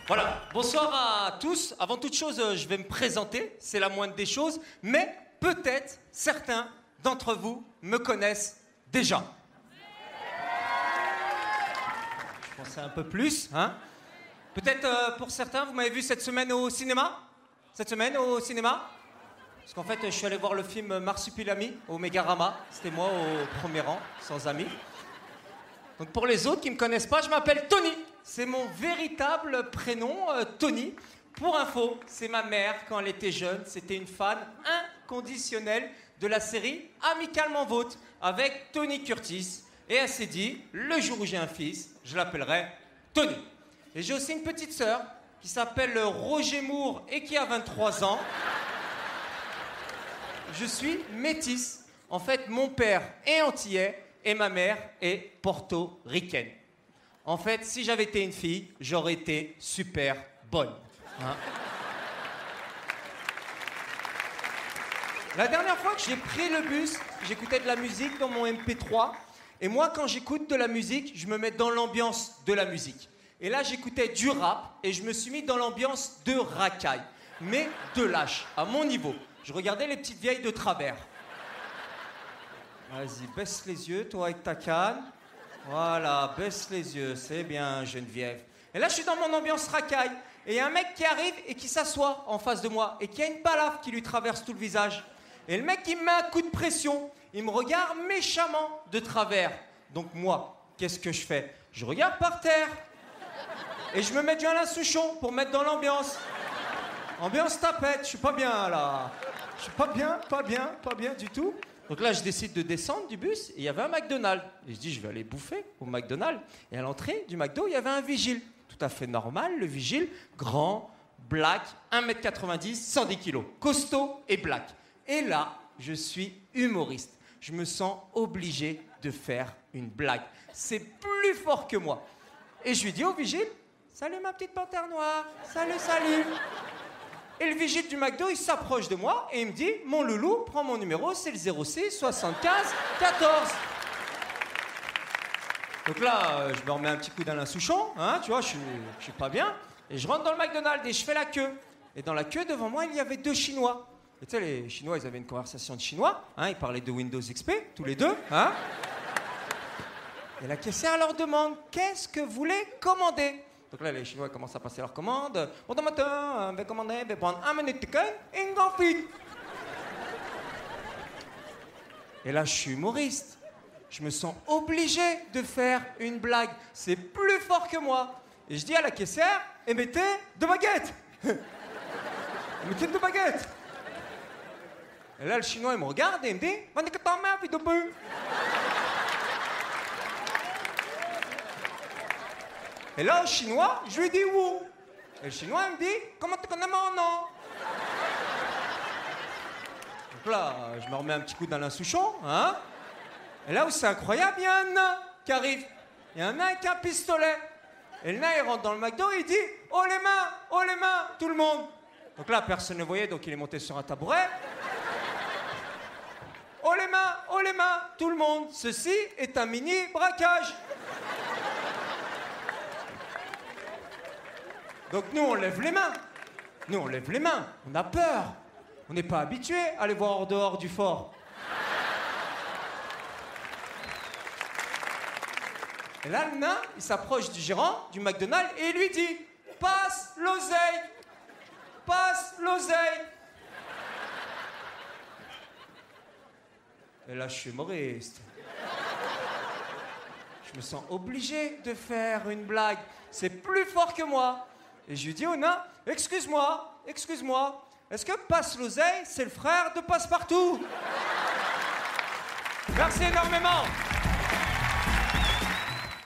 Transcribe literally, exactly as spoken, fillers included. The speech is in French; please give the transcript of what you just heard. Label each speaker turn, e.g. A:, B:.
A: Voilà, bonsoir à tous. Avant toute chose, je vais me présenter, c'est la moindre des choses, mais peut-être certains d'entre vous me connaissent déjà. Je pensais un peu plus, hein. Peut-être euh, pour certains, vous m'avez vu cette semaine au cinéma. Cette semaine au cinéma. Parce qu'en fait, je suis allé voir le film Marsupilami au Mégarama. C'était moi au premier rang, sans amis. Donc pour les autres qui ne me connaissent pas, je m'appelle Tony. C'est mon véritable prénom, euh, Tony. Pour info, c'est ma mère quand elle était jeune. C'était une fan inconditionnelle de la série Amicalement Vôtre avec Tony Curtis. Et elle s'est dit, le jour où j'ai un fils, je l'appellerai Tony. Et j'ai aussi une petite sœur qui s'appelle Roger Moore et qui a vingt-trois ans. Je suis métisse. En fait, mon père est antillais et ma mère est portoricaine. En fait, si j'avais été une fille, j'aurais été super bonne. Hein? La dernière fois que j'ai pris le bus, j'écoutais de la musique dans mon M P trois. Et moi, quand j'écoute de la musique, je me mets dans l'ambiance de la musique. Et là, j'écoutais du rap et je me suis mis dans l'ambiance de racaille. Mais de lâche, à mon niveau. Je regardais les petites vieilles de travers. Vas-y, baisse les yeux, toi, avec ta canne. Voilà, baisse les yeux, c'est bien, Geneviève. Et là, je suis dans mon ambiance racaille. Et il y a un mec qui arrive et qui s'assoit en face de moi et qui a une balafre qui lui traverse tout le visage. Et le mec, il me met un coup de pression. Il me regarde méchamment de travers. Donc moi, qu'est-ce que je fais? Je regarde par terre. Et je me mets du Alain Souchon pour mettre dans l'ambiance. Ambiance tapette, je suis pas bien là. Je suis pas bien, pas bien, pas bien du tout. Donc là, je décide de descendre du bus et il y avait un McDonald's. Et je dis, je vais aller bouffer au McDonald's. Et à l'entrée du McDo, il y avait un vigile. Tout à fait normal, le vigile, grand, black, un mètre quatre-vingt-dix, cent dix kilos. Costaud et black. Et là, je suis humoriste. Je me sens obligé de faire une blague. C'est plus fort que moi. Et je lui dis au vigile, salut ma petite panthère noire, salut, salut. Et le vigile du McDo, il s'approche de moi et il me dit, mon loulou, prends mon numéro, c'est le zéro six soixante-quinze quatorze. Donc là, euh, je me remets un petit coup d'Alain Souchon, hein, tu vois, je suis, je suis pas bien. Et je rentre dans le McDonald's et je fais la queue. Et dans la queue, devant moi, il y avait deux Chinois. Et tu sais, les Chinois, ils avaient une conversation de chinois, hein, ils parlaient de Windows X P, tous les deux, hein. Et la caissière leur demande, qu'est-ce que vous voulez commander? Donc là, les Chinois commencent à passer leur commande. Bon matin, on va commander, on va prendre un minute de chicken et une confit. Et là, je suis humoriste. Je me sens obligé de faire une blague. C'est plus fort que moi. Et je dis à la caissière, émettez deux baguettes. Émettez deux baguettes. Et là, le Chinois, il me regarde et il me dit, on est que ta mère, fille de peu. Et là, au Chinois, je lui dis où? Et le Chinois, il me dit, comment tu connais mon nom? Donc là, je me remets un petit coup d'Alain Souchon, hein? Et là où c'est incroyable, il y a un nain qui arrive. Il y a un nain avec un pistolet. Et le nain, il rentre dans le McDo et il dit, oh les mains, oh les mains, tout le monde. Donc là, personne ne voyait, donc il est monté sur un tabouret. Oh les mains, oh les mains, tout le monde. Ceci est un mini braquage. Donc nous, on lève les mains. Nous, on lève les mains. On a peur. On n'est pas habitué à aller voir en dehors du fort. Et là, le nain, il s'approche du gérant du McDonald's et il lui dit, passe l'oseille. Passe l'oseille. Et là, je suis humoriste. Je me sens obligé de faire une blague. C'est plus fort que moi. Et je lui dis au nain, excuse-moi, excuse-moi, est-ce que Passe l'oseille, c'est le frère de Passepartout? Merci énormément.